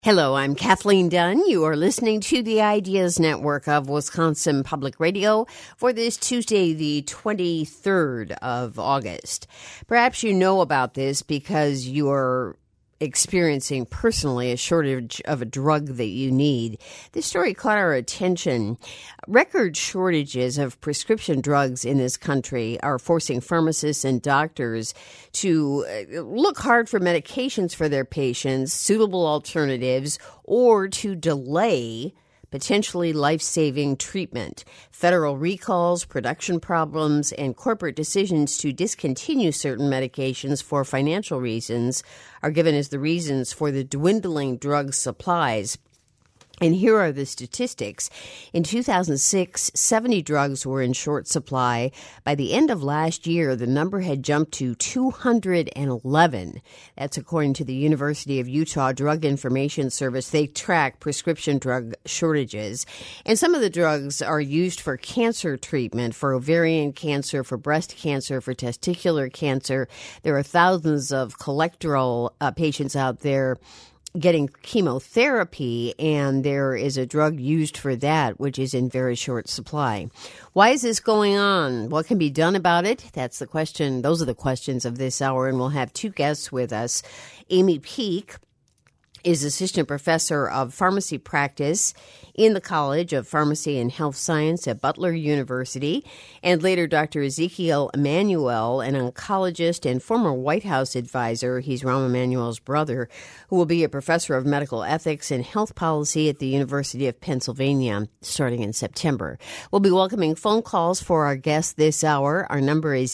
Hello, I'm Kathleen Dunn. You are listening to the Ideas Network of Wisconsin Public Radio for this Tuesday, the 23rd of August. Perhaps you know about this because you're experiencing personally a shortage of a drug that you need. This story caught our attention. Record shortages of prescription drugs in this country are forcing pharmacists and doctors to look hard for medications for their patients, suitable alternatives, or to delay potentially life-saving treatment. Federal recalls, production problems, and corporate decisions to discontinue certain medications for financial reasons are given as the reasons for the dwindling drug supplies. And here are the statistics. In 2006, 70 drugs were in short supply. By the end of last year, the number had jumped to 211. That's according to the University of Utah Drug Information Service. They track prescription drug shortages. And some of the drugs are used for cancer treatment, for ovarian cancer, for breast cancer, for testicular cancer. There are thousands of colorectal patients out there getting chemotherapy, and there is a drug used for that, which is in very short supply. Why is this going on? What can be done about it? That's the question. Those are the questions of this hour, and we'll have two guests with us. Amy Peek is assistant professor of pharmacy practice in the College of Pharmacy and Health Science at Butler University, and later Dr. Ezekiel Emanuel, an oncologist and former White House advisor. He's Rahm Emanuel's brother, who will be a professor of medical ethics and health policy at the University of Pennsylvania starting in September. We'll be welcoming phone calls for our guests this hour. Our number is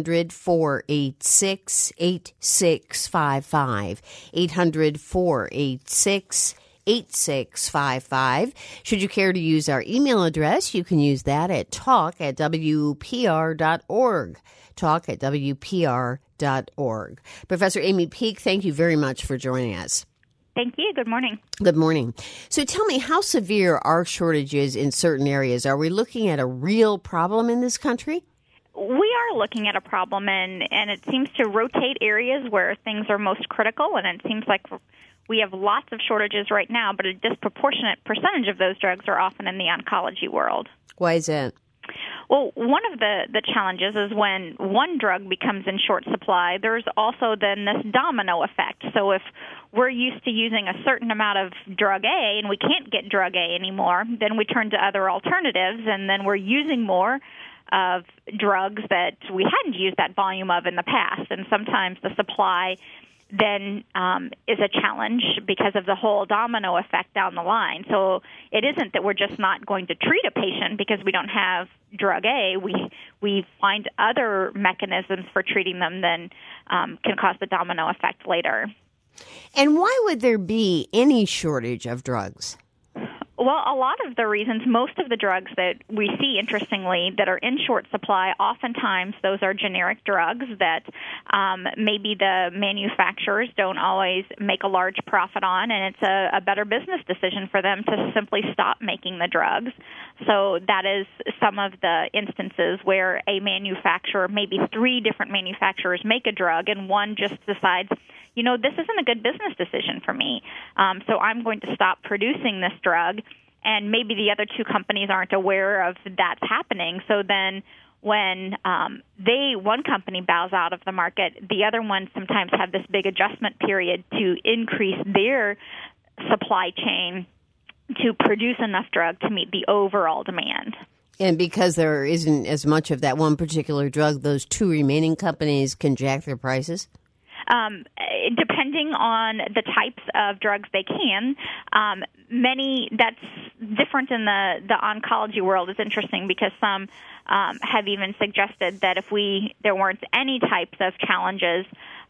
800-486-8655, 800-486-8655. Should you care to use our email address, you can use that at talk@wpr.org. talk@wpr.org. Professor Amy Peek, thank you very much for joining us. Thank you. Good morning. Good morning. So tell me, how severe are shortages in certain areas? Are we looking at a real problem in this country? We are looking at a problem, and it seems to rotate areas where things are most critical, and it seems like we have lots of shortages right now, but a disproportionate percentage of those drugs are often in the oncology world. Why is that? Well, one of the challenges is when one drug becomes in short supply, there's also then this domino effect. So if we're used to using a certain amount of drug A and we can't get drug A anymore, then we turn to other alternatives, and then we're using more of drugs that we hadn't used that volume of in the past. And sometimes the supply then is a challenge because of the whole domino effect down the line. So it isn't that we're just not going to treat a patient because we don't have drug A. We find other mechanisms for treating them then can cause the domino effect later. And why would there be any shortage of drugs? Well, a lot of the reasons, most of the drugs that we see, interestingly, that are in short supply, oftentimes those are generic drugs that maybe the manufacturers don't always make a large profit on, and it's a better business decision for them to simply stop making the drugs. So that is some of the instances where a manufacturer, maybe three different manufacturers make a drug, and one just decides, you know, this isn't a good business decision for me, so I'm going to stop producing this drug. And maybe the other two companies aren't aware of that's happening. So then when one company bows out of the market, the other ones sometimes have this big adjustment period to increase their supply chain to produce enough drug to meet the overall demand. And because there isn't as much of that one particular drug, those two remaining companies can jack their prices? Depending on the types of drugs they can. Many, that's different in the oncology world. It's interesting because some have even suggested that if there weren't any types of challenges,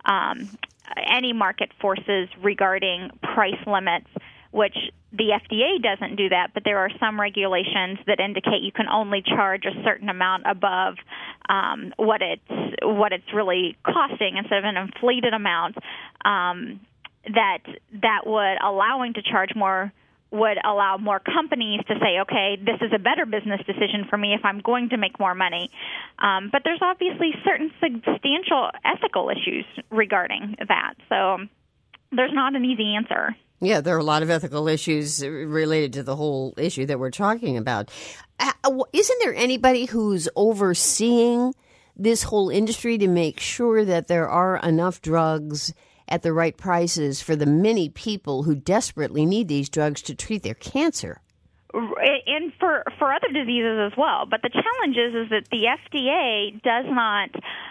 any market forces regarding price limits, which the FDA doesn't do that, but there are some regulations that indicate you can only charge a certain amount above what it's really costing instead of an inflated amount. That would allowing to charge more would allow more companies to say, okay, this is a better business decision for me if I'm going to make more money. But there's obviously certain substantial ethical issues regarding that. So there's not an easy answer. Yeah, there are a lot of ethical issues related to the whole issue that we're talking about. Isn't there anybody who's overseeing this whole industry to make sure that there are enough drugs at the right prices for the many people who desperately need these drugs to treat their cancer? And for other diseases as well. But the challenge is that the FDA does not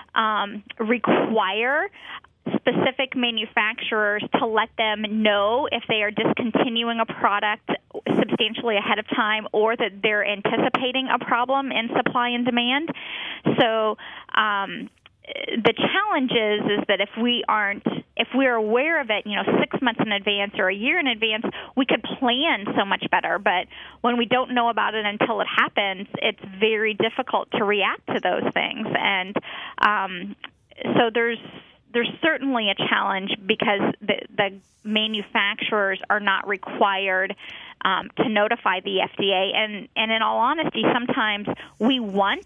require specific manufacturers to let them know if they are discontinuing a product substantially ahead of time or that they're anticipating a problem in supply and demand. So the challenge is that if we're aware of it, 6 months in advance or a year in advance, we could plan so much better. But when we don't know about it until it happens, it's very difficult to react to those things. And so there's certainly a challenge because the manufacturers are not required to notify the FDA. And in all honesty, sometimes we want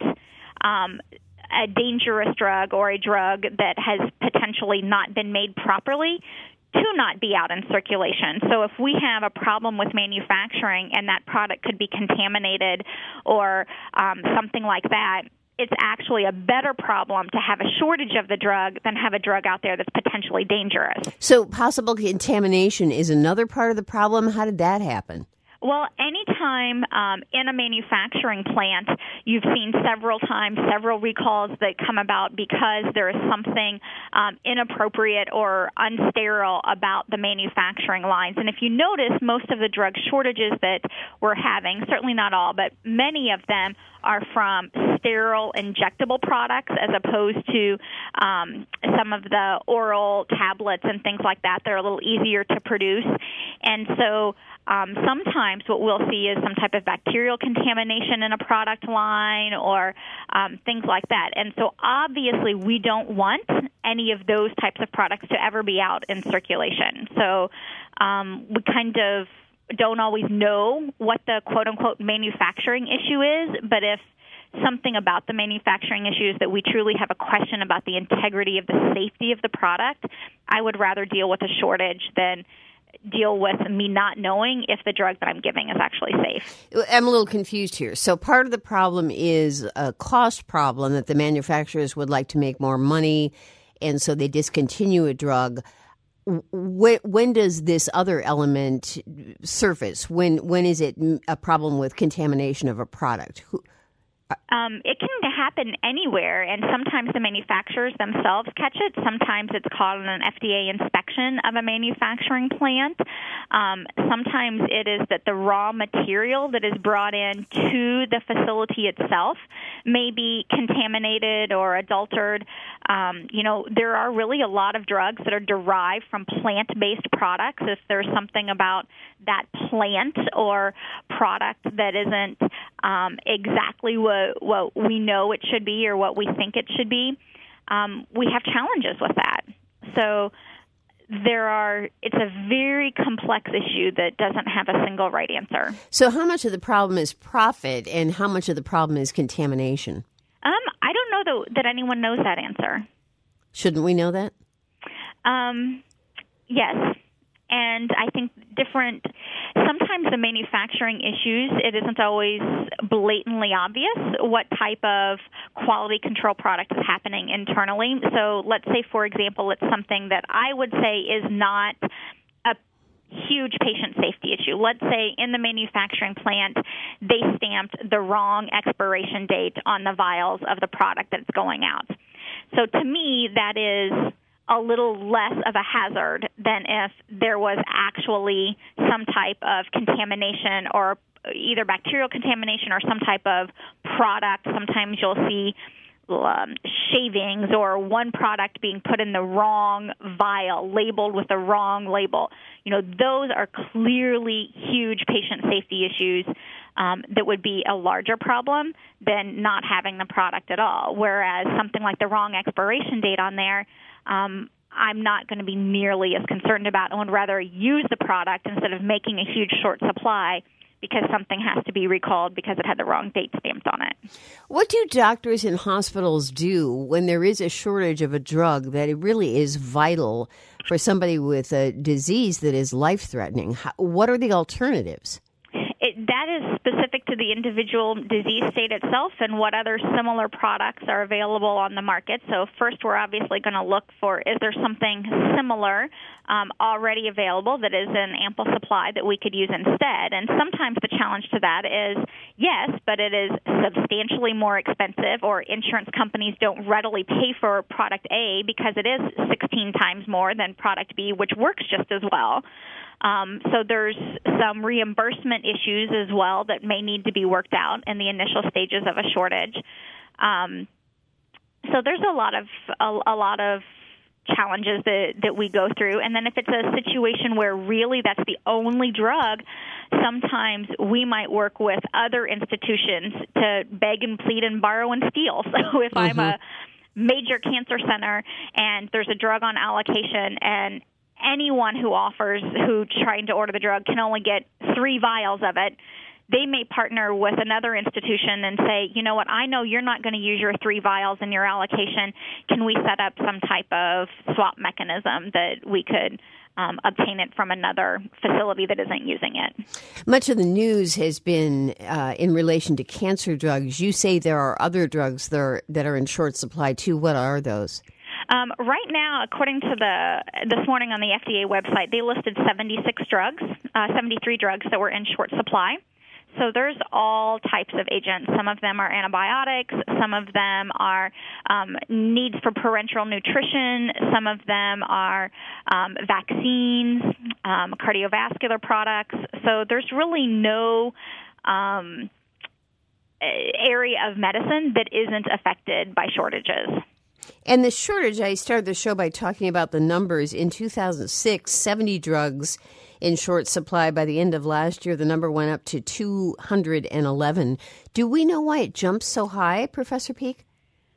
a dangerous drug or a drug that has potentially not been made properly to not be out in circulation. So if we have a problem with manufacturing and that product could be contaminated or something like that, it's actually a better problem to have a shortage of the drug than have a drug out there that's potentially dangerous. So possible contamination is another part of the problem. How did that happen? Well, anytime in a manufacturing plant, you've seen several recalls that come about because there is something inappropriate or unsterile about the manufacturing lines. And if you notice, most of the drug shortages that we're having, certainly not all, but many of them are from sterile injectable products as opposed to some of the oral tablets and things like that. They're a little easier to produce. And so sometimes what we'll see is some type of bacterial contamination in a product line or things like that. And so obviously we don't want any of those types of products to ever be out in circulation. So we kind of don't always know what the quote-unquote manufacturing issue is, but if something about the manufacturing issue is that we truly have a question about the integrity of the safety of the product, I would rather deal with a shortage than deal with me not knowing if the drug that I'm giving is actually safe. I'm a little confused here. So part of the problem is a cost problem that the manufacturers would like to make more money, and so they discontinue a drug. When does this other element surface? When is it a problem with contamination of a product? It can happen anywhere, and sometimes the manufacturers themselves catch it. Sometimes it's called an FDA inspection of a manufacturing plant. Sometimes it is that the raw material that is brought in to the facility itself may be contaminated or adulterated. There are really a lot of drugs that are derived from plant-based products. If there's something about that plant or product that isn't exactly what we know it should be or what we think it should be, we have challenges with that. So it's a very complex issue that doesn't have a single right answer. So how much of the problem is profit and how much of the problem is contamination? I don't know that anyone knows that answer. Shouldn't we know that? Yes. And I think sometimes the manufacturing issues, it isn't always blatantly obvious what type of quality control product is happening internally. So let's say, for example, it's something that I would say is not a huge patient safety issue. Let's say in the manufacturing plant, they stamped the wrong expiration date on the vials of the product that's going out. So to me, that is a little less of a hazard than if there was actually some type of contamination or either bacterial contamination or some type of product. Sometimes you'll see shavings or one product being put in the wrong vial, labeled with the wrong label. Those are clearly huge patient safety issues that would be a larger problem than not having the product at all. Whereas something like the wrong expiration date on there, I'm not going to be nearly as concerned about and would rather use the product instead of making a huge short supply because something has to be recalled because it had the wrong date stamped on it. What do doctors and hospitals do when there is a shortage of a drug that it really is vital for somebody with a disease that is life-threatening? What are the alternatives? That is specific to the individual disease state itself and what other similar products are available on the market. So first, we're obviously going to look for, is there something similar already available that is in ample supply that we could use instead? And sometimes the challenge to that is, yes, but it is substantially more expensive, or insurance companies don't readily pay for product A because it is 16 times more than product B, which works just as well. So there's some reimbursement issues as well that may need to be worked out in the initial stages of a shortage. So there's a lot of challenges that we go through. And then if it's a situation where really that's the only drug, sometimes we might work with other institutions to beg and plead and borrow and steal. So if I'm a major cancer center and there's a drug on allocation and anyone who's trying to order the drug can only get 3 vials of it, they may partner with another institution and say, you know what, I know you're not going to use your 3 vials in your allocation. Can we set up some type of swap mechanism that we could obtain it from another facility that isn't using it? Much of the news has been in relation to cancer drugs. You say there are other drugs that are in short supply too. What are those? Right now, according to this morning on the FDA website, they listed 73 drugs that were in short supply. So there's all types of agents. Some of them are antibiotics. Some of them are needs for parenteral nutrition. Some of them are vaccines, cardiovascular products. So there's really no area of medicine that isn't affected by shortages. And the shortage, I started the show by talking about the numbers. In 2006, 70 drugs in short supply. By the end of last year, the number went up to 211. Do we know why it jumped so high, Professor Peak?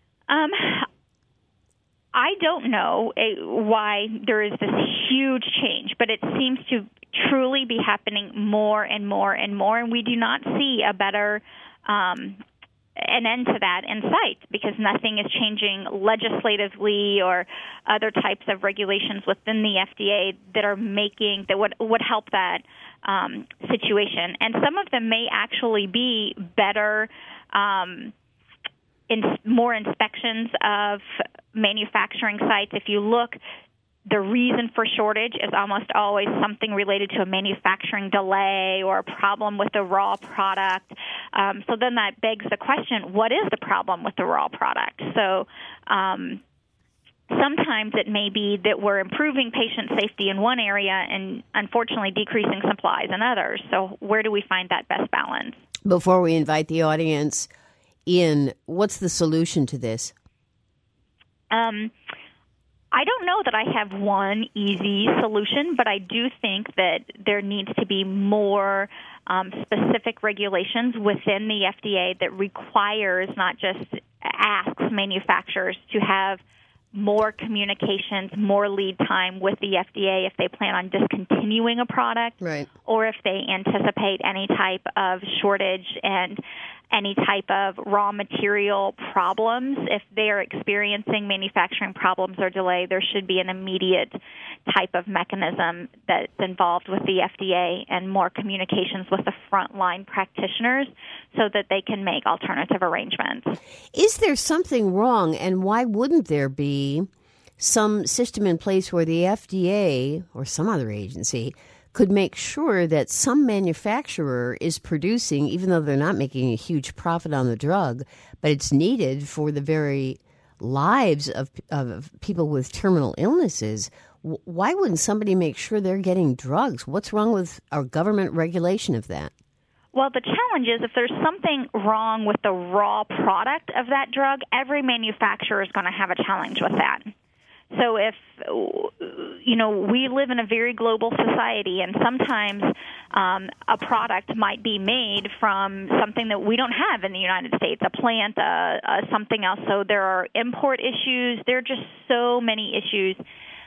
I don't know why there is this huge change, but it seems to truly be happening more and more and more, and we do not see a better an end to that in sight, because nothing is changing legislatively or other types of regulations within the FDA that would help that situation. And some of them may actually be better more inspections of manufacturing sites. If you look, the reason for shortage is almost always something related to a manufacturing delay or a problem with the raw product. So then that begs the question, what is the problem with the raw product? So sometimes it may be that we're improving patient safety in one area and unfortunately decreasing supplies in others. So where do we find that best balance? Before we invite the audience in, what's the solution to this? I don't know that I have one easy solution, but I do think that there needs to be more specific regulations within the FDA that requires, not just asks manufacturers to have more communications, more lead time with the FDA if they plan on discontinuing a product, right, or if they anticipate any type of shortage and any type of raw material problems. If they are experiencing manufacturing problems or delay, there should be an immediate type of mechanism that's involved with the FDA and more communications with the frontline practitioners so that they can make alternative arrangements. Is there something wrong, and why wouldn't there be some system in place where the FDA or some other agency could make sure that some manufacturer is producing, even though they're not making a huge profit on the drug, but it's needed for the very lives of people with terminal illnesses? Why wouldn't somebody make sure they're getting drugs? What's wrong with our government regulation of that? Well, the challenge is if there's something wrong with the raw product of that drug, every manufacturer is going to have a challenge with that. So if, we live in a very global society, and sometimes a product might be made from something that we don't have in the United States, a plant, something else. So there are import issues. There are just so many issues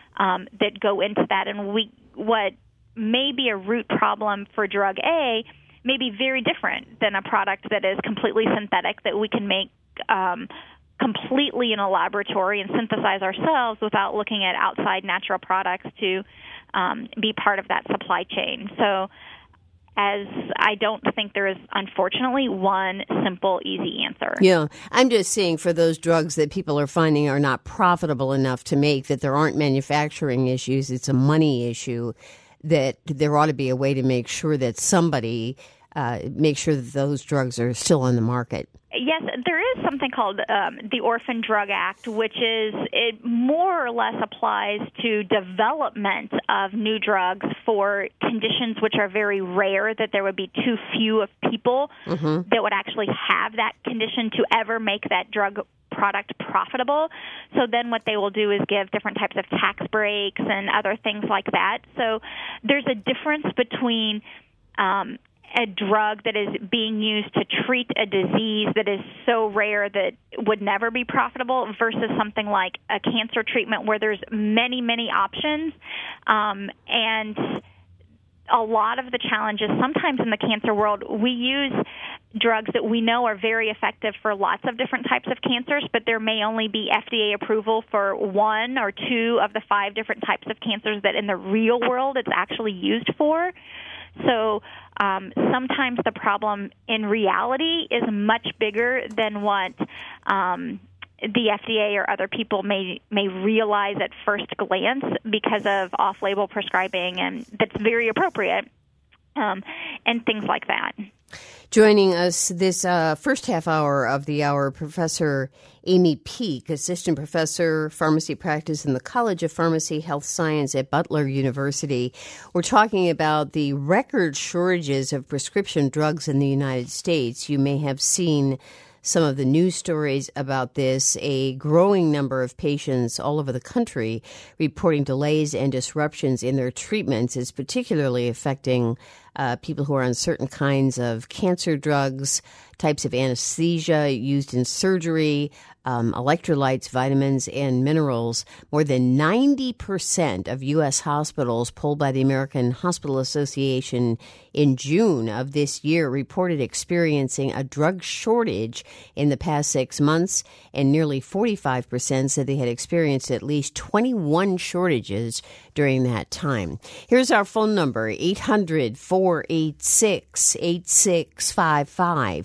that go into that. And what may be a root problem for drug A may be very different than a product that is completely synthetic that we can make completely in a laboratory and synthesize ourselves without looking at outside natural products to be part of that supply chain. So as I don't think there is, unfortunately, one simple, easy answer. Yeah, I'm just saying for those drugs that people are finding are not profitable enough to make, that there aren't manufacturing issues, it's a money issue, that there ought to be a way to make sure that somebody makes sure that those drugs are still on the market. Yes, there is something called the Orphan Drug Act, which is, it more or less applies to development of new drugs for conditions which are very rare, that there would be too few of people that would actually have that condition to ever make that drug product profitable. So then what they will do is give different types of tax breaks and other things like that. So there's a difference between a drug that is being used to treat a disease that is so rare that would never be profitable versus something like a cancer treatment where there's many, many options. And a lot of the challenges sometimes in the cancer world, we use drugs that we know are very effective for lots of different types of cancers, but there may only be FDA approval for 1 or 2 of the 5 different types of cancers that in the real world it's actually used for. So sometimes the problem in reality is much bigger than what the FDA or other people may realize at first glance because of off-label prescribing, and that's very appropriate, and things like that. Joining us this first half hour of the hour, Professor Amy Peek, Assistant Professor, Pharmacy Practice in the College of Pharmacy Health Science at Butler University. We're talking about the record shortages of prescription drugs in the United States. You may have seen some of the news stories about this. A growing number of patients all over the country reporting delays and disruptions in their treatments is particularly affecting people who are on certain kinds of cancer drugs, types of anesthesia used in surgery, electrolytes, vitamins, and minerals. More than 90% of U.S. hospitals polled by the American Hospital Association in June of this year reported experiencing a drug shortage in the past 6 months, and nearly 45% said they had experienced at least 21 shortages during that time. Here's our phone number, 800-486-8655,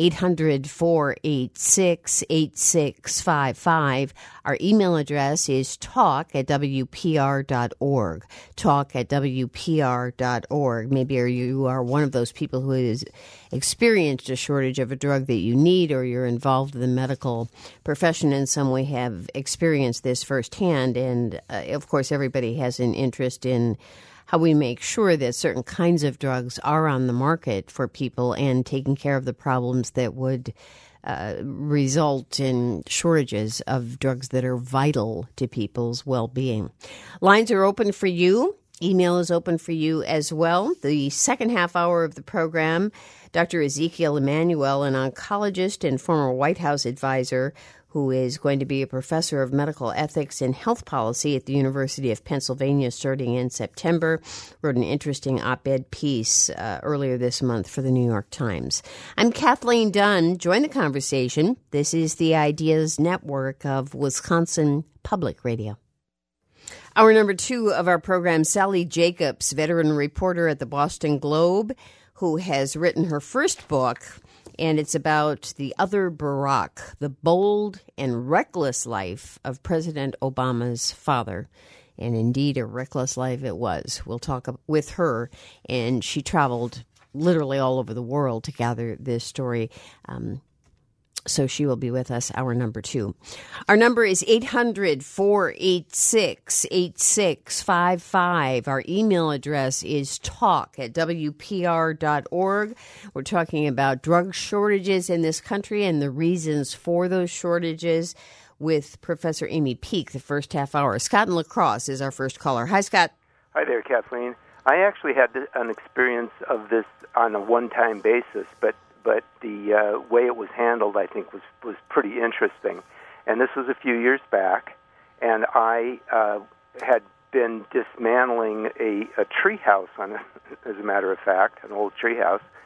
800-486-8655. Our email address is talk@wpr.org, talk@wpr.org. Maybe you are one of those people who has experienced a shortage of a drug that you need, or you're involved in the medical profession in some way, have experienced this firsthand. And, of course, everybody has an interest in how we make sure that certain kinds of drugs are on the market for people and taking care of the problems that would result in shortages of drugs that are vital to people's well-being. Lines are open for you. Email is open for you as well. The second half hour of the program, Dr. Ezekiel Emanuel, an oncologist and former White House advisor who is going to be a professor of medical ethics and health policy at the University of Pennsylvania starting in September, wrote an interesting op-ed piece earlier this month for the New York Times. I'm Kathleen Dunn. Join the conversation. This is the Ideas Network of Wisconsin Public Radio. Hour number 2 of our program, Sally Jacobs, veteran reporter at the Boston Globe, who has written her first book, and it's about the other Barack, the bold and reckless life of President Obama's father. And indeed, a reckless life it was. We'll talk with her, and she traveled literally all over the world to gather this story. So she will be with us, hour number 2. Our number is 800-486-8655. Our email address is talk@wpr.org. We're talking about drug shortages in this country and the reasons for those shortages with Professor Amy Peek, the first half hour. Scott in La Crosse is our first caller. Hi, Scott. Hi there, Kathleen. I actually had an experience of this on a one-time basis, but the way it was handled, I think, was pretty interesting. And this was a few years back, and I had been dismantling a tree house, as a matter of fact, an old tree house,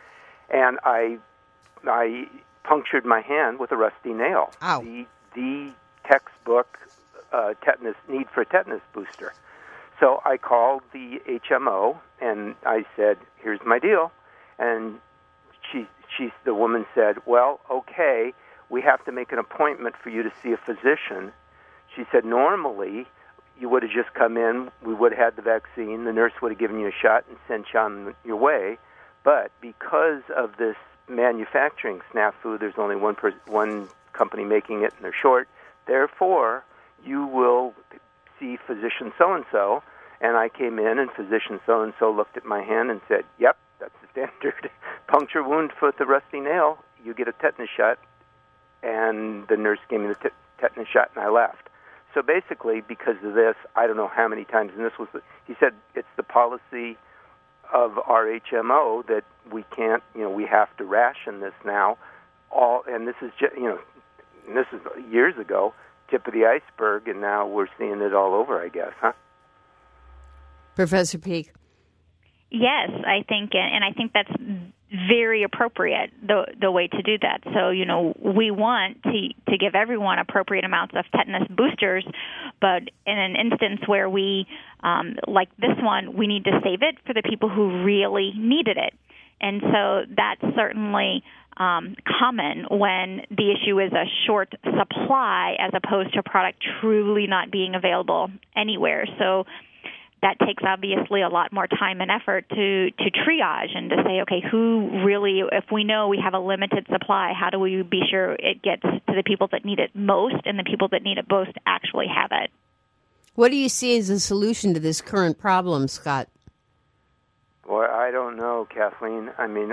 and I punctured my hand with a rusty nail. Ow. The textbook need for a tetanus booster. So I called the HMO and I said, "Here's my deal," and the woman said, "Well, okay, we have to make an appointment for you to see a physician." She said, "Normally, you would have just come in, we would have had the vaccine, the nurse would have given you a shot and sent you on your way. But because of this manufacturing snafu, there's only one company making it, and they're short. Therefore, you will see physician so-and-so." And I came in, and physician so-and-so looked at my hand and said, "Yep, that's the standard puncture wound with the rusty nail. You get a tetanus shot." And the nurse gave me the tetanus shot, and I left. So basically, because of this, I don't know how many times, and he said it's the policy of our HMO that we can't, we have to ration this now. And this is, and this is years ago, tip of the iceberg, and now we're seeing it all over, I guess, huh? Professor Peak. Yes, I think, and I think that's very appropriate, the way to do that. So, we want to give everyone appropriate amounts of tetanus boosters, but in an instance where we, like this one, we need to save it for the people who really needed it. And so that's certainly common when the issue is a short supply as opposed to a product truly not being available anywhere. So that takes obviously a lot more time and effort to triage and to say, okay, who really, if we know we have a limited supply, how do we be sure it gets to the people that need it most and the people that need it most actually have it? What do you see as a solution to this current problem, Scott? Well, I don't know, Kathleen. I mean,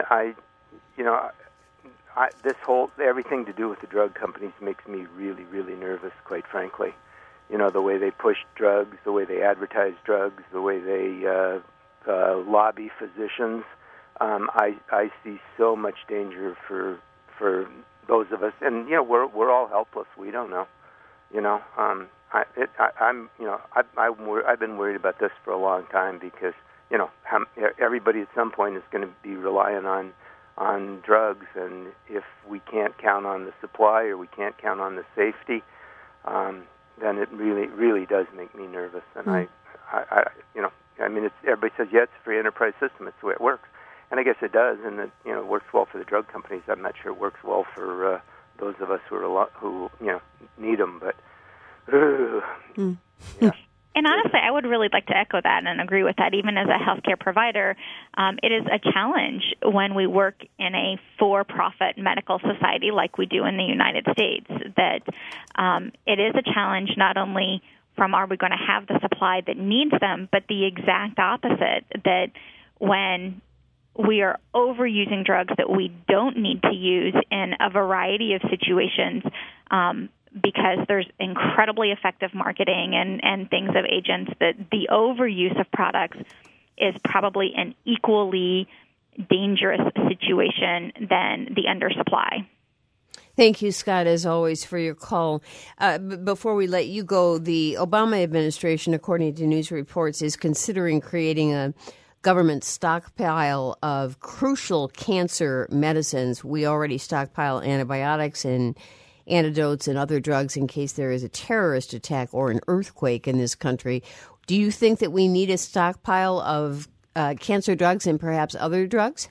everything to do with the drug companies makes me really, really nervous, quite frankly. The way they push drugs, the way they advertise drugs, the way they lobby physicians. I see so much danger for those of us, and we're all helpless. We don't know. I've been worried about this for a long time because everybody at some point is going to be relying on drugs, and if we can't count on the supply or we can't count on the safety, then it really, really does make me nervous. And everybody says, yeah, it's a free enterprise system. It's the way it works. And I guess it does, and it works well for the drug companies. I'm not sure it works well for those of us who need them. But yeah. And honestly, I would really like to echo that and agree with that. Even as a healthcare provider, it is a challenge when we work in a for-profit medical society like we do in the United States, that it is a challenge not only from are we going to have the supply that needs them, but the exact opposite, that when we are overusing drugs that we don't need to use in a variety of situations, because there's incredibly effective marketing and things of agents, that the overuse of products is probably an equally dangerous situation than the undersupply. Thank you, Scott, as always, for your call. Before we let you go, the Obama administration, according to news reports, is considering creating a government stockpile of crucial cancer medicines. We already stockpile antibiotics and antidotes and other drugs in case there is a terrorist attack or an earthquake in this country. Do you think that we need a stockpile of cancer drugs and perhaps other drugs?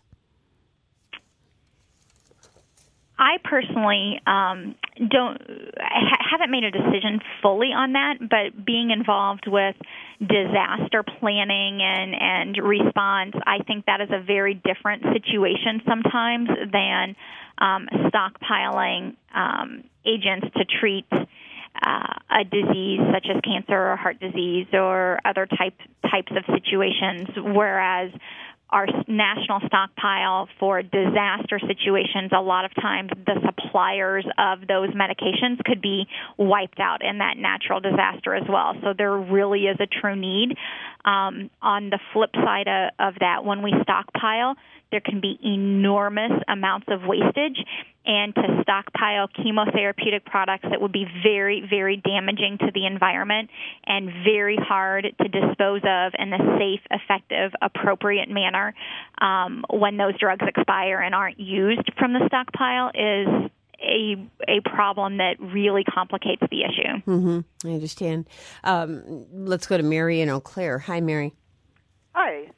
I personally haven't made a decision fully on that, but being involved with disaster planning and response, I think that is a very different situation sometimes than stockpiling agents to treat a disease such as cancer or heart disease or other types of situations, whereas our national stockpile for disaster situations, a lot of times the suppliers of those medications could be wiped out in that natural disaster as well. So there really is a true need on the flip side of that, when we stockpile, there can be enormous amounts of wastage, and to stockpile chemotherapeutic products that would be very, very damaging to the environment and very hard to dispose of in a safe, effective, appropriate manner when those drugs expire and aren't used from the stockpile is a problem that really complicates the issue. Mm-hmm. I understand. Let's go to Mary in Eau Claire. Hi, Mary. Hi.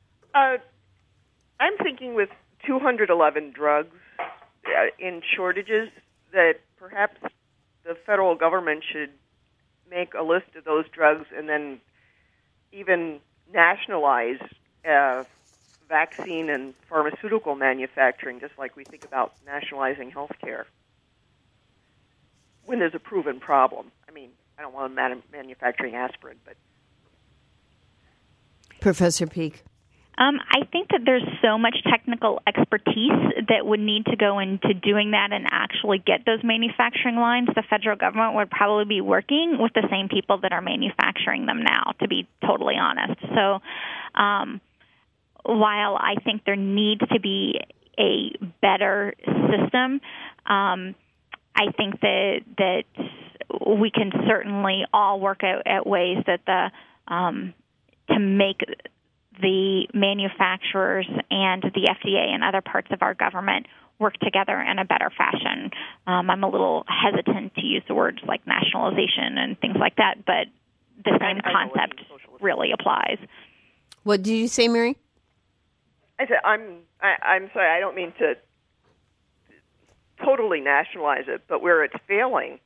I'm thinking with 211 drugs in shortages that perhaps the federal government should make a list of those drugs and then even nationalize vaccine and pharmaceutical manufacturing, just like we think about nationalizing healthcare when there's a proven problem. I mean, I don't want manufacturing aspirin, but... Professor Peak. I think that there's so much technical expertise that would need to go into doing that and actually get those manufacturing lines. The federal government would probably be working with the same people that are manufacturing them now, to be totally honest. So while I think there needs to be a better system, I think that we can certainly all work at ways that to make the manufacturers and the FDA and other parts of our government work together in a better fashion. I'm a little hesitant to use the words like nationalization and things like that, but the same concept really applies. What did you say, Mary? I said I'm sorry. I don't mean to totally nationalize it, but where it's failing,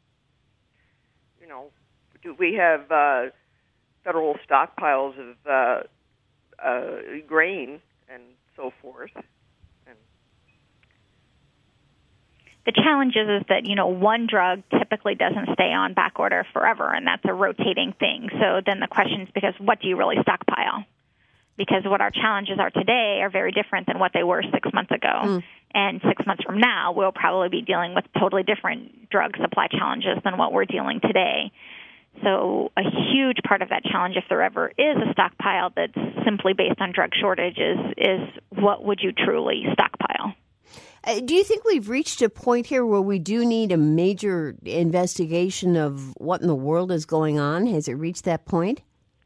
do we have federal stockpiles of grain and so forth? The challenge is that, one drug typically doesn't stay on back order forever, and that's a rotating thing. So then the question is, because what do you really stockpile? Because what our challenges are today are very different than what they were 6 months ago. And 6 months from now, we'll probably be dealing with totally different drug supply challenges than what we're dealing today. So a huge part of that challenge, if there ever is a stockpile that's simply based on drug shortages, is what would you truly stockpile? Do you think we've reached a point here where we do need a major investigation of what in the world is going on? Has it reached that point?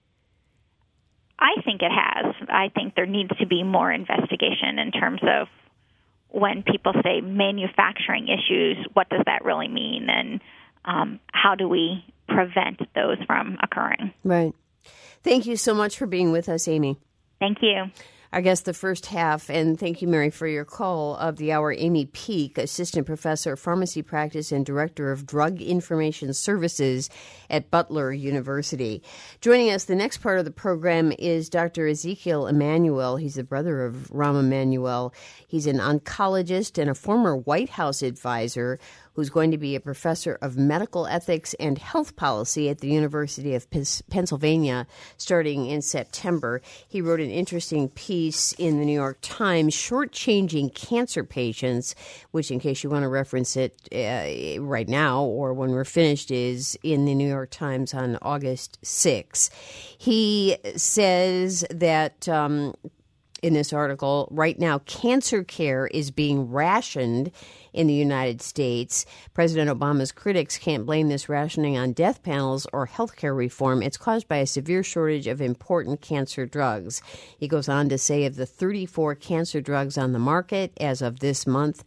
I think it has. I think there needs to be more investigation in terms of when people say manufacturing issues, what does that really mean, and how do we prevent those from occurring? Right. Thank you so much for being with us, Amy. Thank you. Our guest the first half, and thank you, Mary, for your call, of the hour, Amy Peak, Assistant Professor of Pharmacy Practice and Director of Drug Information Services at Butler University. Joining us, the next part of the program is Dr. Ezekiel Emanuel. He's the brother of Rahm Emanuel. He's an oncologist and a former White House advisor who's going to be a professor of medical ethics and health policy at the University of Pennsylvania starting in September. He wrote an interesting piece in the New York Times, Shortchanging Cancer Patients, which, in case you want to reference it right now or when we're finished, is in the New York Times on August 6. He says that in this article, right now, cancer care is being rationed in the United States. President Obama's critics can't blame this rationing on death panels or healthcare reform. It's caused by a severe shortage of important cancer drugs. He goes on to say of the 34 cancer drugs on the market as of this month,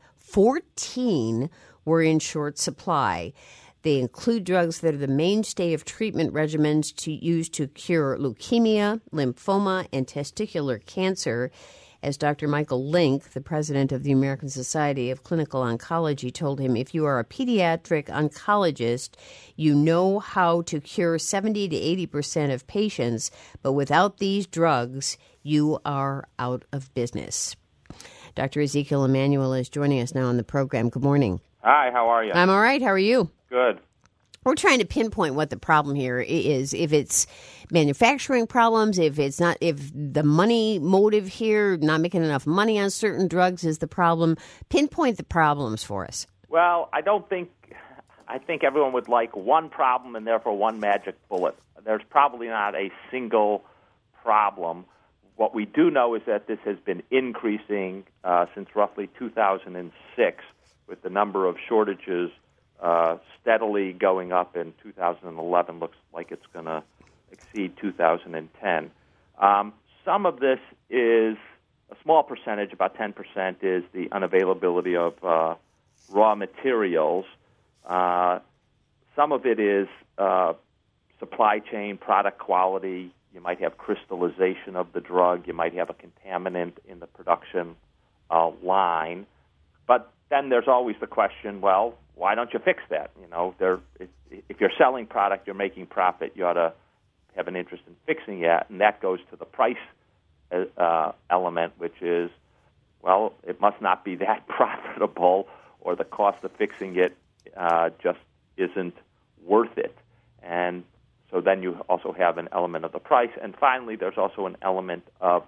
14 were in short supply. They include drugs that are the mainstay of treatment regimens used to cure leukemia, lymphoma, and testicular cancer. As Dr. Michael Link, the president of the American Society of Clinical Oncology, told him, if you are a pediatric oncologist, you know how to cure 70 to 80% of patients, but without these drugs, you are out of business. Dr. Ezekiel Emanuel is joining us now on the program. Good morning. Hi, how are you? I'm all right. How are you? Good. We're trying to pinpoint what the problem here is. If it's manufacturing problems, if the money motive here, not making enough money on certain drugs is the problem. Pinpoint the problems for us. Well, I think everyone would like one problem and therefore one magic bullet. There's probably not a single problem. What we do know is that this has been increasing since roughly 2006, with the number of shortages steadily going up. In 2011, looks like it's going to exceed 2010. Some of this is a small percentage, about 10%, is the unavailability of raw materials. Some of it is supply chain, product quality. You might have crystallization of the drug. You might have a contaminant in the production line. But then there's always the question, well, why don't you fix that? You know, if you're selling product, you're making profit, you ought to have an interest in fixing it, and that goes to the price element, which is, well, it must not be that profitable, or the cost of fixing it just isn't worth it. And so then you also have an element of the price. And finally, there's also an element of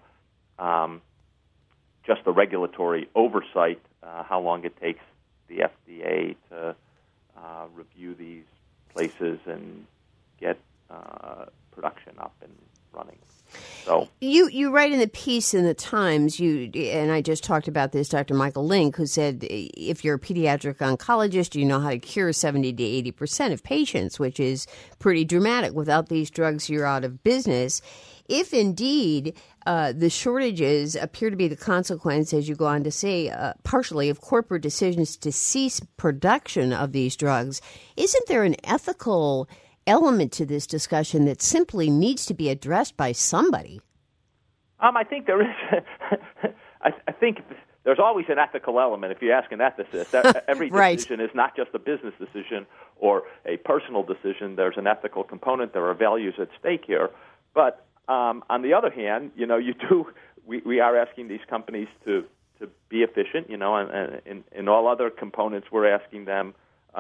just the regulatory oversight, how long it takes the FDA to review these places and get production up and running. So you write in the piece in the Times, and I just talked about this, Dr. Michael Link, who said if you're a pediatric oncologist, you know how to cure 70 to 80% of patients, which is pretty dramatic. Without these drugs, you're out of business. If indeed the shortages appear to be the consequence, as you go on to say, partially of corporate decisions to cease production of these drugs, isn't there an ethical element to this discussion that simply needs to be addressed by somebody? I think there is. I think there's always an ethical element. If you ask an ethicist, every right. decision is not just a business decision or a personal decision. There's an ethical component. There are values at stake here. But on the other hand, you know, we are asking these companies to be efficient. You know, and in all other components, we're asking them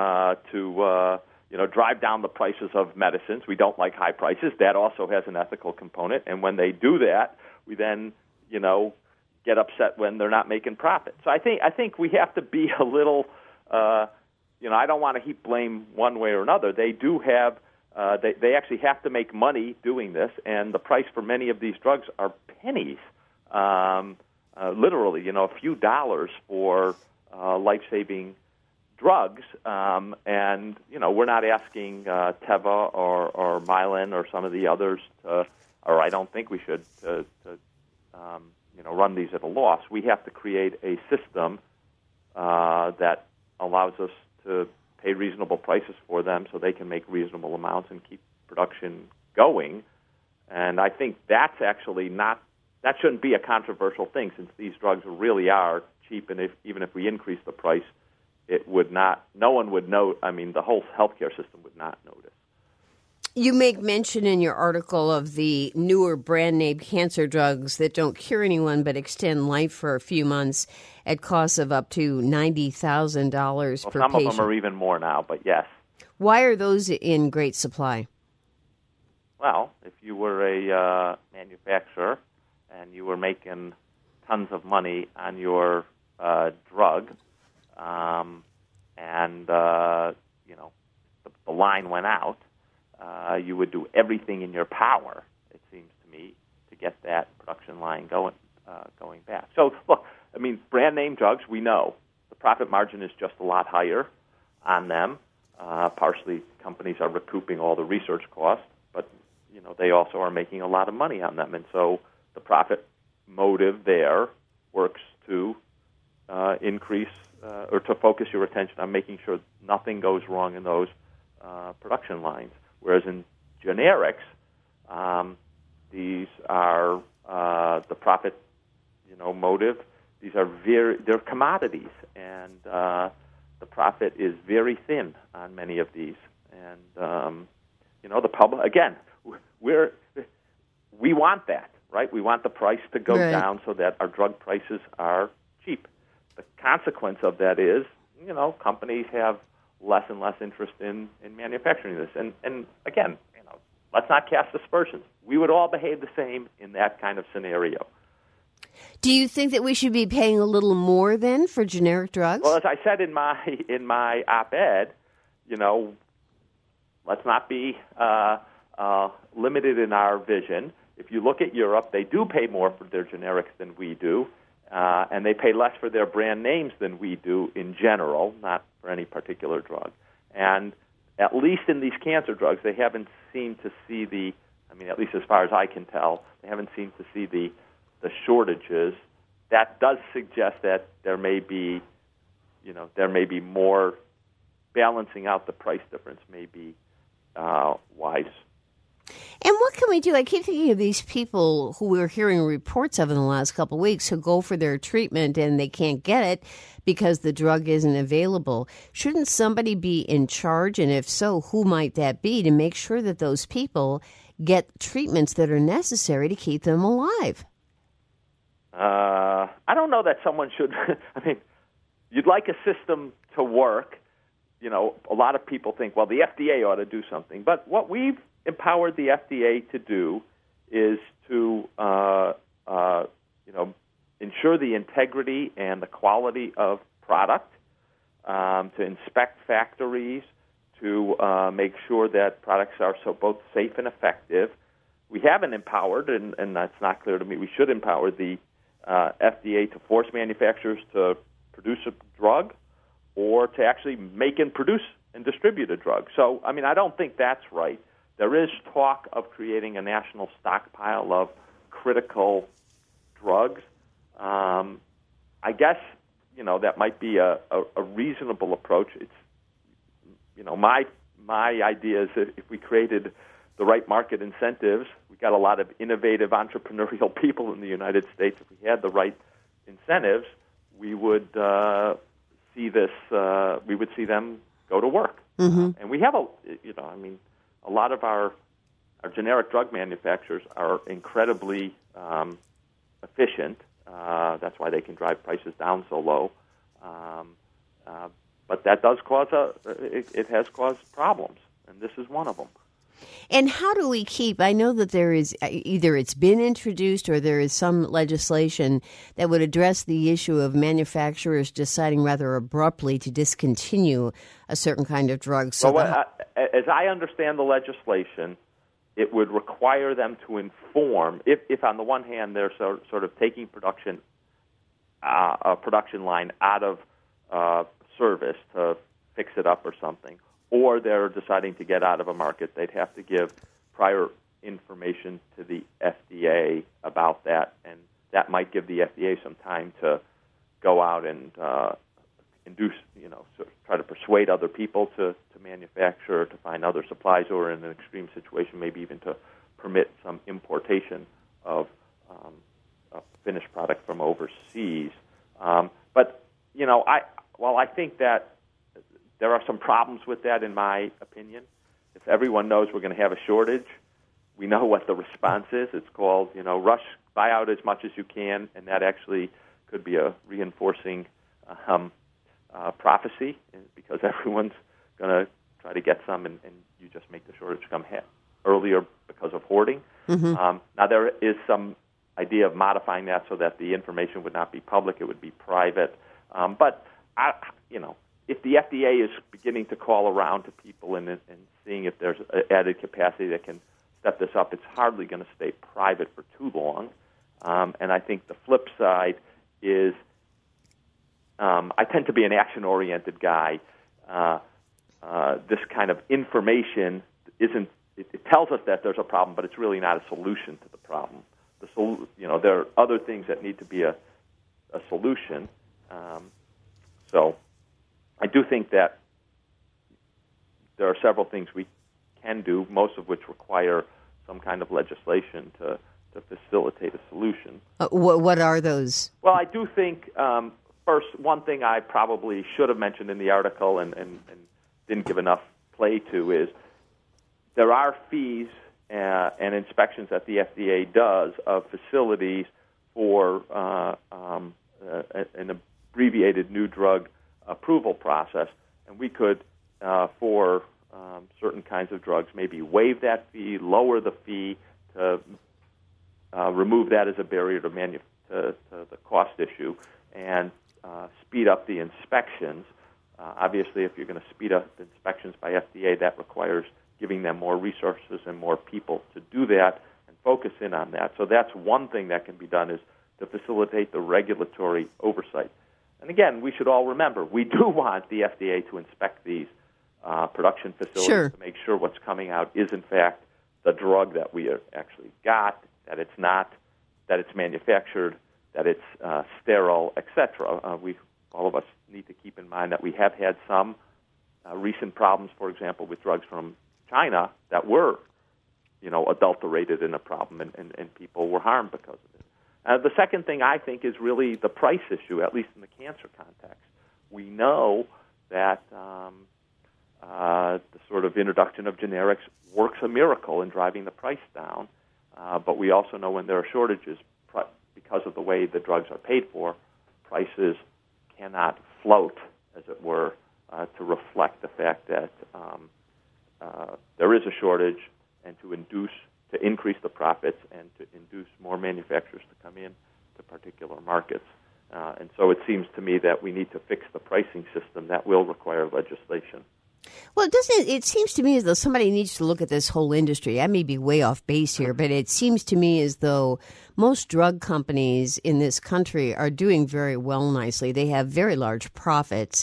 to drive down the prices of medicines. We don't like high prices. That also has an ethical component. And when they do that, we then, get upset when they're not making profit. So I think we have to be a little, I don't want to heap blame one way or another. They do have, they actually have to make money doing this, and the price for many of these drugs are pennies, literally, a few dollars for life-saving drugs, and we're not asking Teva or Mylan or some of the others to, or I don't think we should to run these at a loss. We have to create a system that allows us to pay reasonable prices for them, so they can make reasonable amounts and keep production going. And I think that's actually that shouldn't be a controversial thing, since these drugs really are cheap, and even if we increase the price, no one would know. I mean, the whole healthcare system would not notice. You make mention in your article of the newer brand-name cancer drugs that don't cure anyone but extend life for a few months at costs of up to $90,000 per patient. Some of them are even more now, but yes. Why are those in great supply? Well, if you were a manufacturer and you were making tons of money on your drug, the line went out, you would do everything in your power, it seems to me, to get that production line going back. So, look, I mean, brand name drugs, we know the profit margin is just a lot higher on them. Partially, companies are recouping all the research costs, but they also are making a lot of money on them, and so the profit motive there works to increase or to focus your attention on making sure nothing goes wrong in those production lines. Whereas in generics, these are the profit, motive. These are they're commodities, and the profit is very thin on many of these. And the public, again, we want that, right? We want the price to go down so that our drug prices are cheap. The consequence of that is, companies have less and less interest in manufacturing this. And again, let's not cast aspersions. We would all behave the same in that kind of scenario. Do you think that we should be paying a little more then for generic drugs? Well, as I said in my op-ed, let's not be limited in our vision. if you look at Europe, they do pay more for their generics than we do, and they pay less for their brand names than we do in general, not for any particular drug. And at least in these cancer drugs, they haven't seemed to see at least as far as I can tell, they haven't seemed to see the shortages. That does suggest that there may be more balancing out the price difference may be wise. And what can we do? I keep thinking of these people who we're hearing reports of in the last couple of weeks who go for their treatment and they can't get it because the drug isn't available. Shouldn't somebody be in charge? And if so, who might that be to make sure that those people get treatments that are necessary to keep them alive? I don't know that someone should. I mean, you'd like a system to work. You know, a lot of people think, well, the FDA ought to do something. But what we've empowered the FDA to do is to, ensure the integrity and the quality of product, to inspect factories, to make sure that products are both safe and effective. We haven't empowered, and that's not clear to me, we should empower the FDA to force manufacturers to produce a drug or to actually make and produce and distribute a drug. So, I mean, I don't think that's right. There is talk of creating a national stockpile of critical drugs. I guess, that might be a reasonable approach. It's, my idea is that if we created the right market incentives, we've got a lot of innovative entrepreneurial people in the United States. If we had the right incentives, we would see this. We would see them go to work. Mm-hmm. And we have a lot of our generic drug manufacturers are incredibly efficient. That's why they can drive prices down so low. But that does it has caused problems, and this is one of them. And how do we keep, I know that there is, either it's been introduced or there is some legislation that would address the issue of manufacturers deciding rather abruptly to discontinue a certain kind of drug. So as I understand the legislation, it would require them to inform, if on the one hand they're sort of taking a production line out of service to fix it up or something, or they're deciding to get out of a market, they'd have to give prior information to the FDA about that, and that might give the FDA some time to go out and induce, try to persuade other people to manufacture, to find other supplies, or in an extreme situation, maybe even to permit some importation of a finished product from overseas. But I think that there are some problems with that, in my opinion. If everyone knows we're going to have a shortage, we know what the response is. It's called, rush, buy out as much as you can, and that actually could be a reinforcing prophecy, because everyone's going to try to get some, and you just make the shortage come earlier because of hoarding. Mm-hmm. Now, there is some idea of modifying that so that the information would not be public, it would be private. But if the FDA is beginning to call around to people and seeing if there's added capacity that can step this up, it's hardly going to stay private for too long. And I think the flip side is I tend to be an action-oriented guy. This kind of information it tells us that there's a problem, but it's really not a solution to the problem. There are other things that need to be a solution. So I do think that there are several things we can do, most of which require some kind of legislation to facilitate a solution. What are those? Well, I do think, first, one thing I probably should have mentioned in the article and didn't give enough play to is there are fees and inspections that the FDA does of facilities for an abbreviated new drug approval process, and we could, for certain kinds of drugs, maybe waive that fee, lower the fee to remove that as a barrier to the cost issue, and speed up the inspections. Obviously, if you're going to speed up the inspections by FDA, that requires giving them more resources and more people to do that, and focus in on that. So that's one thing that can be done, is to facilitate the regulatory oversight. And again, we should all remember, we do want the FDA to inspect these production facilities to make sure what's coming out is, in fact, the drug that we actually got, that it's not, that it's manufactured, that it's sterile, etc. All of us need to keep in mind that we have had some recent problems, for example, with drugs from China that were, adulterated in a problem, and people were harmed because of it. The second thing, I think, is really the price issue, at least in the cancer context. We know that the sort of introduction of generics works a miracle in driving the price down, but we also know when there are shortages, because of the way the drugs are paid for, prices cannot float, as it were, to reflect the fact that there is a shortage, and to increase the profits and to induce more manufacturers to come in to particular markets. And so it seems to me that we need to fix the pricing system. That will require legislation. Well, it seems to me as though somebody needs to look at this whole industry. I may be way off base here, but it seems to me as though most drug companies in this country are doing very well nicely. They have very large profits.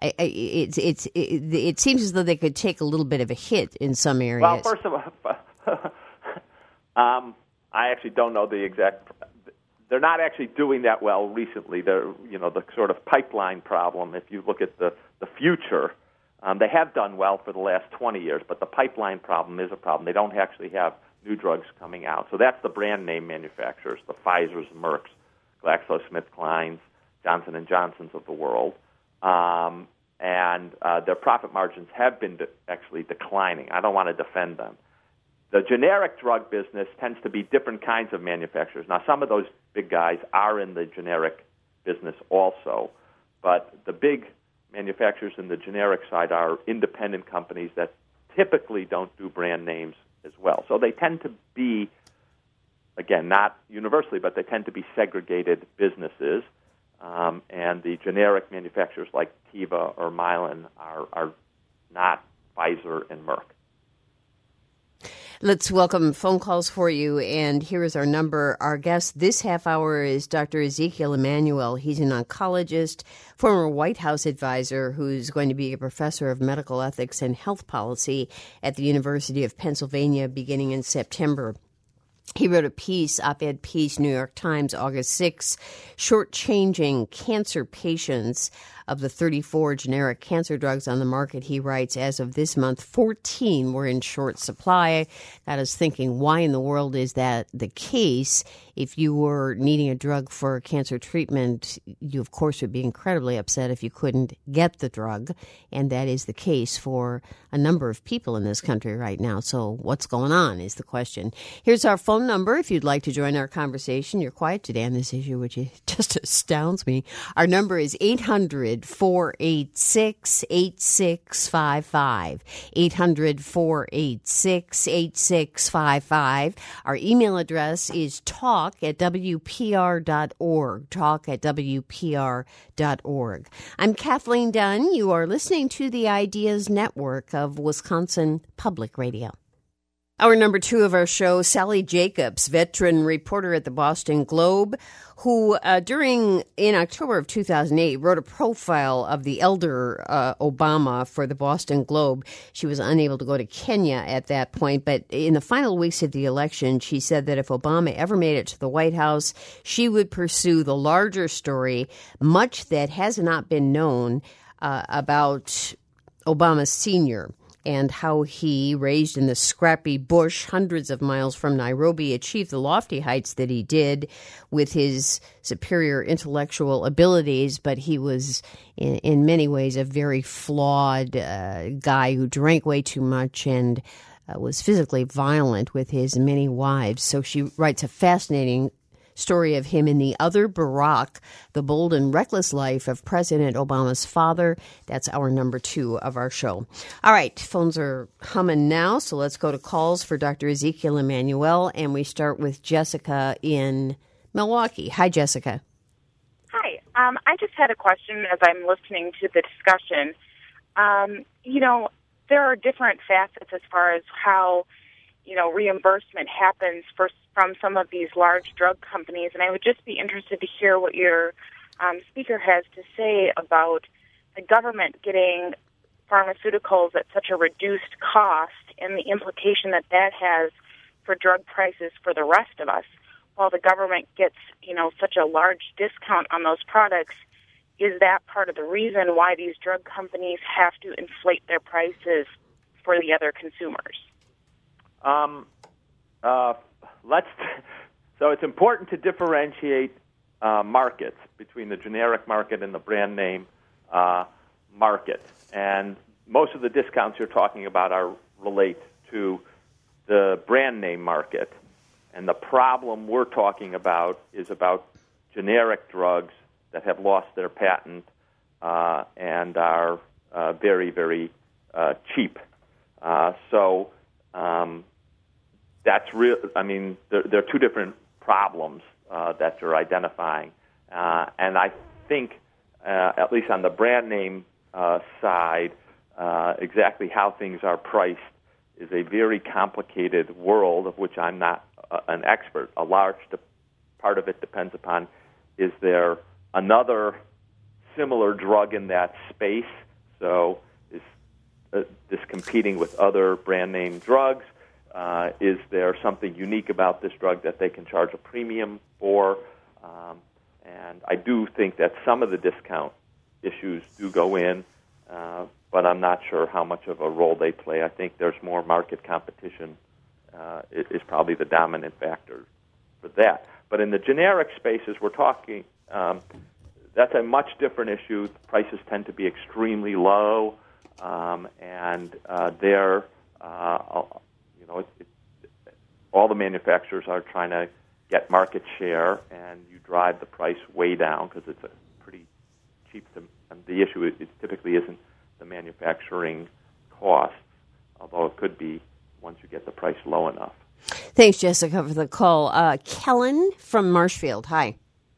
It seems as though they could take a little bit of a hit in some areas. Well, first of all, I actually don't know the exact. They're not actually doing that well recently. They're, the sort of pipeline problem. If you look at the future, they have done well for the last 20 years, but the pipeline problem is a problem. They don't actually have new drugs coming out. So that's the brand name manufacturers, the Pfizers, Mercks, GlaxoSmithKlines, Johnson & Johnsons of the world. And their profit margins have been actually declining. I don't want to defend them. The generic drug business tends to be different kinds of manufacturers. Now, some of those big guys are in the generic business also, but the big manufacturers in the generic side are independent companies that typically don't do brand names as well. So they tend to be, again, not universally, but they tend to be segregated businesses. And the generic manufacturers like Teva or Mylan are not Pfizer and Merck. Let's welcome phone calls for you, and here is our number. Our guest this half hour is Dr. Ezekiel Emanuel. He's an oncologist, former White House advisor, who's going to be a professor of medical ethics and health policy at the University of Pennsylvania beginning in September. He wrote a piece, op-ed piece, New York Times, August 6, shortchanging cancer patients. Of the 34 generic cancer drugs on the market, he writes, as of this month, 14 were in short supply. Got us thinking, why in the world is that the case? If you were needing a drug for cancer treatment, you, of course, would be incredibly upset if you couldn't get the drug. And that is the case for a number of people in this country right now. So what's going on is the question. Here's our phone number if you'd like to join our conversation. You're quiet today on this issue, which just astounds me. Our number is 800-486-8655. 800-486-8655. Our email address is talk@wpr.org. Talk@wpr.org. I'm Kathleen Dunn. You are listening to the Ideas Network of Wisconsin Public Radio. Hour number 2 of our show, Sally Jacobs, veteran reporter at the Boston Globe, who in October of 2008 wrote a profile of the elder Obama for the Boston Globe. She was unable to go to Kenya at that point, but in the final weeks of the election, she said that if Obama ever made it to the White House, she would pursue the larger story, much that has not been known about Obama Sr., and how he, raised in the scrappy bush hundreds of miles from Nairobi, achieved the lofty heights that he did with his superior intellectual abilities, but he was in many ways a very flawed guy who drank way too much and was physically violent with his many wives. So she writes a fascinating story of him in The Other Barack, the bold and reckless life of President Obama's father. That's our number 2 of our show. All right, phones are humming now, so let's go to calls for Dr. Ezekiel Emanuel, and we start with Jessica in Milwaukee. Hi, Jessica. Hi. I just had a question as I'm listening to the discussion. There are different facets as far as how, reimbursement happens for from some of these large drug companies, and I would just be interested to hear what your speaker has to say about the government getting pharmaceuticals at such a reduced cost and the implication that that has for drug prices for the rest of us. While the government gets, such a large discount on those products, is that part of the reason why these drug companies have to inflate their prices for the other consumers? So it's important to differentiate markets between the generic market and the brand name market. And most of the discounts you're talking about relate to the brand name market. And the problem we're talking about is about generic drugs that have lost their patent and are very, very cheap. So that's real. I mean, there are two different problems that you're identifying. And I think, at least on the brand name side, exactly how things are priced is a very complicated world of which I'm not an expert. A large part of it depends upon, is there another similar drug in that space? So is this competing with other brand name drugs? Is there something unique about this drug that they can charge a premium for? And I do think that some of the discount issues do go in, but I'm not sure how much of a role they play. I think there's more market competition is probably the dominant factor for that. But in the generic spaces we're talking, that's a much different issue. The prices tend to be extremely low, and they're, all the manufacturers are trying to get market share, and you drive the price way down because it's a pretty cheap. And the issue it typically isn't the manufacturing costs, although it could be once you get the price low enough. Thanks, Jessica, for the call. Kellen from Marshfield. Hi.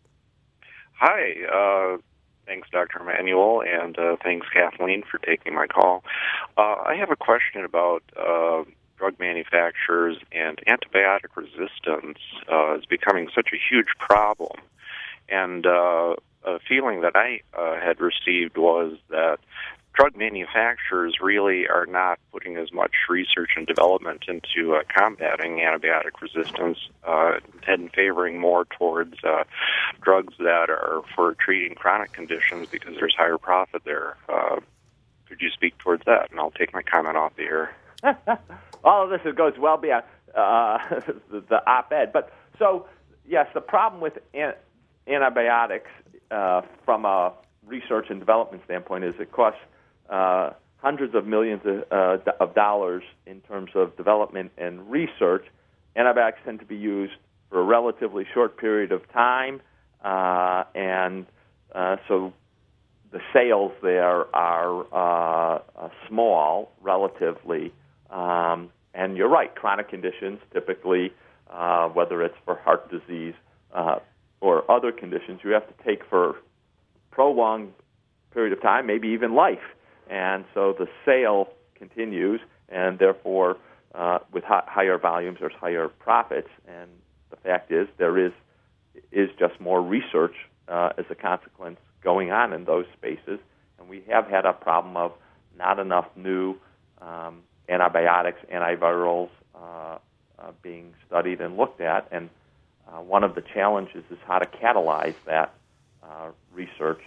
Hi. Thanks, Dr. Emanuel, and thanks, Kathleen, for taking my call. I have a question about drug manufacturers and antibiotic resistance is becoming such a huge problem. And a feeling that I had received was that drug manufacturers really are not putting as much research and development into combating antibiotic resistance and favoring more towards drugs that are for treating chronic conditions because there's higher profit there. Could you speak towards that? And I'll take my comment off the air. All of this goes well beyond the op-ed. But so, yes, the problem with antibiotics from a research and development standpoint is it costs hundreds of millions of dollars in terms of development and research. Antibiotics tend to be used for a relatively short period of time, and so the sales there are small relatively. And you're right, chronic conditions typically, whether it's for heart disease or other conditions, you have to take for prolonged period of time, maybe even life. And so the sale continues, and therefore, with higher volumes, there's higher profits. And the fact is, there is just more research as a consequence going on in those spaces. And we have had a problem of not enough new antibiotics, antivirals being studied and looked at. And one of the challenges is how to catalyze that research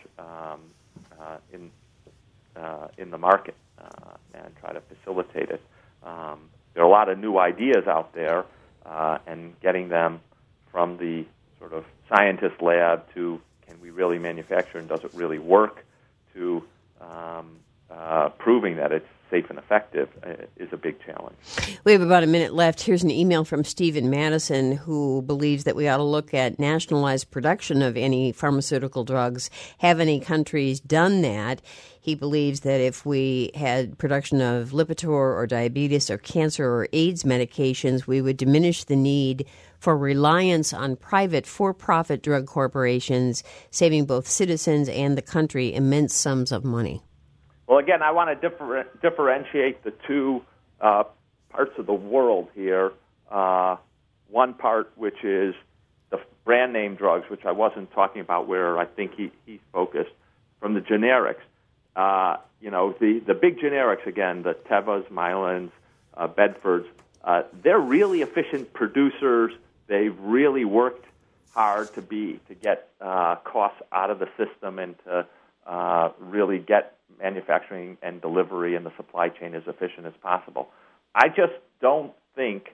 in the market and try to facilitate it. There are a lot of new ideas out there, and getting them from the sort of scientist lab to can we really manufacture and does it really work to proving that it's safe and effective is a big challenge. We have about a minute left. Here's an email from Stephen Madison, who believes that we ought to look at nationalized production of any pharmaceutical drugs. Have any countries done that? He believes that if we had production of Lipitor or diabetes or cancer or AIDS medications, we would diminish the need for reliance on private for-profit drug corporations, saving both citizens and the country immense sums of money. Well, again, I want to differentiate the two parts of the world here. one part, which is the brand name drugs, which I wasn't talking about, where I think he's focused, from the generics. The big generics, again, the Tevas, Mylans, Bedfords, they're really efficient producers. They've really worked hard to get costs out of the system and to really get manufacturing and delivery and the supply chain as efficient as possible. I just don't think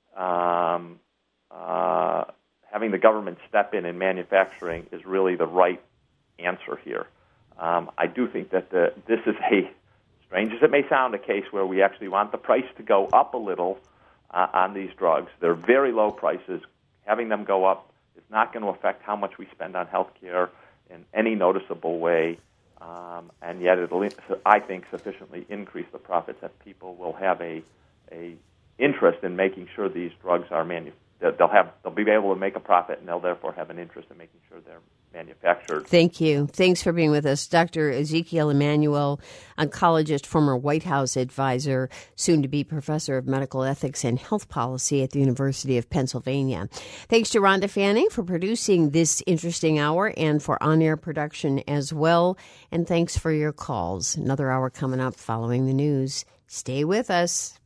having the government step in manufacturing is really the right answer here. I do think that this is strange as it may sound, a case where we actually want the price to go up a little on these drugs. They're very low prices. Having them go up is not going to affect how much we spend on health care in any noticeable way, and yet it'll, I think, sufficiently increase the profits that people will have a interest in making sure these drugs are they'll be able to make a profit, and they'll therefore have an interest in making sure they're manufactured. Thank you. Thanks for being with us. Dr. Ezekiel Emanuel, oncologist, former White House advisor, soon-to-be professor of medical ethics and health policy at the University of Pennsylvania. Thanks to Rhonda Fanning for producing this interesting hour and for on-air production as well. And thanks for your calls. Another hour coming up following the news. Stay with us.